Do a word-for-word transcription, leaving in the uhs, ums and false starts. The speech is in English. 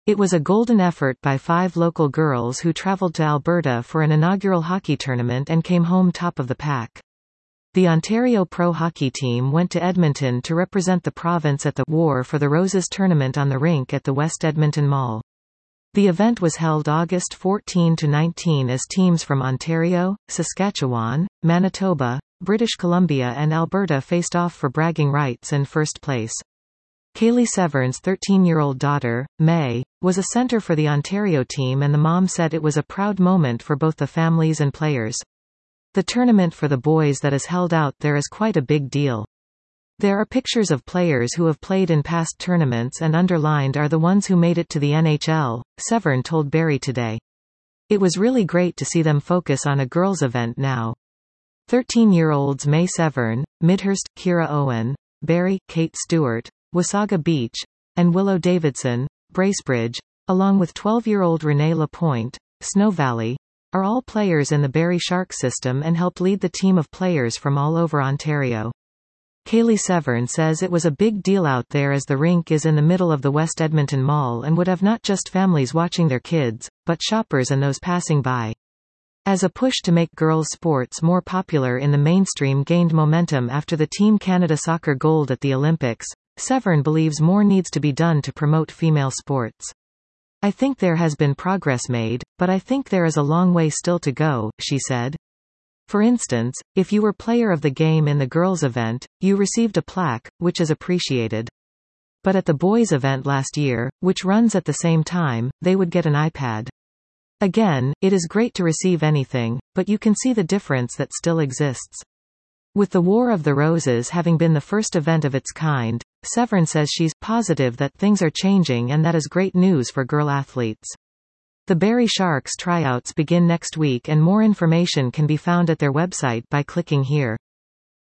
It was a golden effort by five local girls who traveled to Alberta for an inaugural hockey tournament and came home top of the pack. The Ontario Pro Hockey team went to Edmonton to represent the province at the War for the Roses tournament on the rink at the West Edmonton Mall. The event was held August fourteenth to nineteenth as teams from Ontario, Saskatchewan, Manitoba, British Columbia and Alberta faced off for bragging rights and first place. Kaylee Severn's thirteen-year-old daughter, May, was a center for the Ontario team, and the mom said it was a proud moment for both the families and players. The tournament for the boys that is held out there is quite a big deal. There are pictures of players who have played in past tournaments, and underlined are the ones who made it to the N H L, Severn told Barrie Today. It was really great to see them focus on a girls' event now. thirteen-year-olds May Severn, Midhurst, Kira Owen, Barrie, Kate Stewart, Wasaga Beach, and Willow Davidson, Bracebridge, along with twelve-year-old Renee Lapointe, Snow Valley, are all players in the Barrie Shark system and helped lead the team of players from all over Ontario. Kaylee Severn says it was a big deal out there as the rink is in the middle of the West Edmonton Mall and would have not just families watching their kids, but shoppers and those passing by. As a push to make girls' sports more popular in the mainstream gained momentum after the Team Canada soccer gold at the Olympics, Severn believes more needs to be done to promote female sports. I think there has been progress made, but I think there is a long way still to go, she said. For instance, if you were player of the game in the girls' event, you received a plaque, which is appreciated. But at the boys' event last year, which runs at the same time, they would get an iPad. Again, it is great to receive anything, but you can see the difference that still exists. With the War of the Roses having been the first event of its kind, Severn says she's positive that things are changing, and that is great news for girl athletes. The Barrie Sharks tryouts begin next week, and more information can be found at their website by clicking here.